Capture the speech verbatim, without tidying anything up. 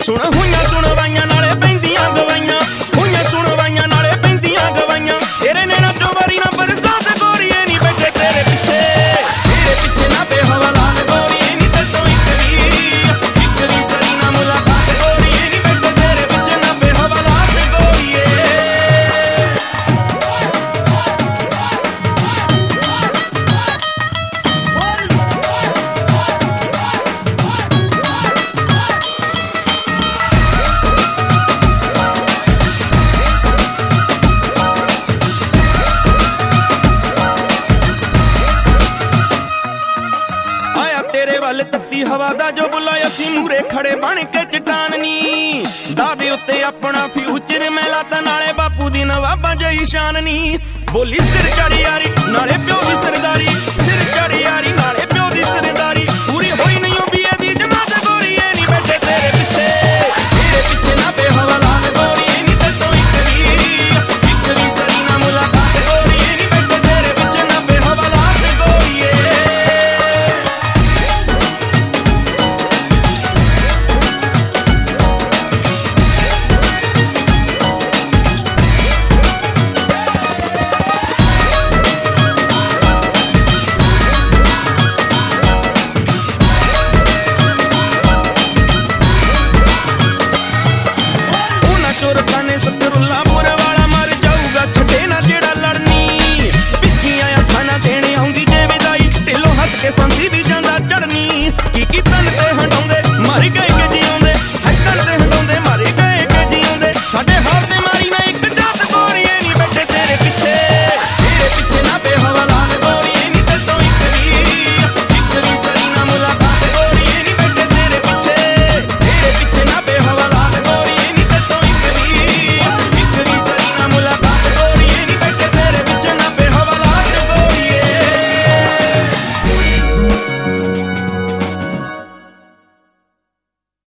ਸੁਣ ਹੋਈਆਂ ਸੁਣਵਾਈਆਂ ਨਾਲੇ ਪੈਂਦੀਆਂ ਗਵਾਈਆਂ, ਹੋਈਆਂ ਸੁਣਵਾਈਆਂ ਨਾਲੇ ਪੈਂਦੀਆਂ ਗਵਾਈਆਂ। ਤੇਰੇ ਨੈਣਾ ਚੋਂ ਵਾਰੀ ਨਾ ਬਰਸਾਤ ਗੋਰੀਏ ਨੀ ਬੈਠੇ ਤੇਰੇ ਪਿੱਛੇ, ਤੇਰੇ ਪਿੱਛੇ ਨਾ ਬੇਹਵਾਲਾਤ ਗੋਰੀਏ ਨੀ ਤੇ ਤੋਂ ਇੱਕ ਵੀ ਇੱਕ ਵੀ ਸਰੀ ਨਾ ਮੁਲਾਕਾਤ ਗੋਰੀਏ ਨੀ ਬੈਠੇ ਤੇਰੇ ਪਿੱਛੇ ਨਾ ਬੇਹਵਾਲਾਤ ਗੋਰੀਏ। ਤੇਰੇ ਵੱਲ ਤੱਤੀ ਹਵਾ ਦਾ ਜੋ ਬੁੱਲਾ ਅਸੀਂ ਮੂਰੇ ਖੜੇ ਬਣ ਕੇ ਚਟਾਨਨੀ, ਦਾਦੇ ਉੱਤੇ ਆਪਣਾ ਫਿਊਚਰ ਮੈਂ ਲਾਤਾ ਨਾਲੇ ਬਾਪੂ ਦੀ ਨਵਾਬਾਂ ਜਹੀ ਸ਼ਾਨ ਨੀ। ਬੋਲੀ ਸਿਰ ਚੜੀ ਯਾਰੀ ਨਾਲੇ ਪਿਓ ਦੀ ਸਰਦਾਰੀ, ਸਿਰ ਚੜੀ ਯਾਰੀ ਨਾਲੇ ਪਿਓ ਦੀ ਸਰਦਾਰੀ। ਪੂਰੀ ਹੋਈ ਨਹੀਂ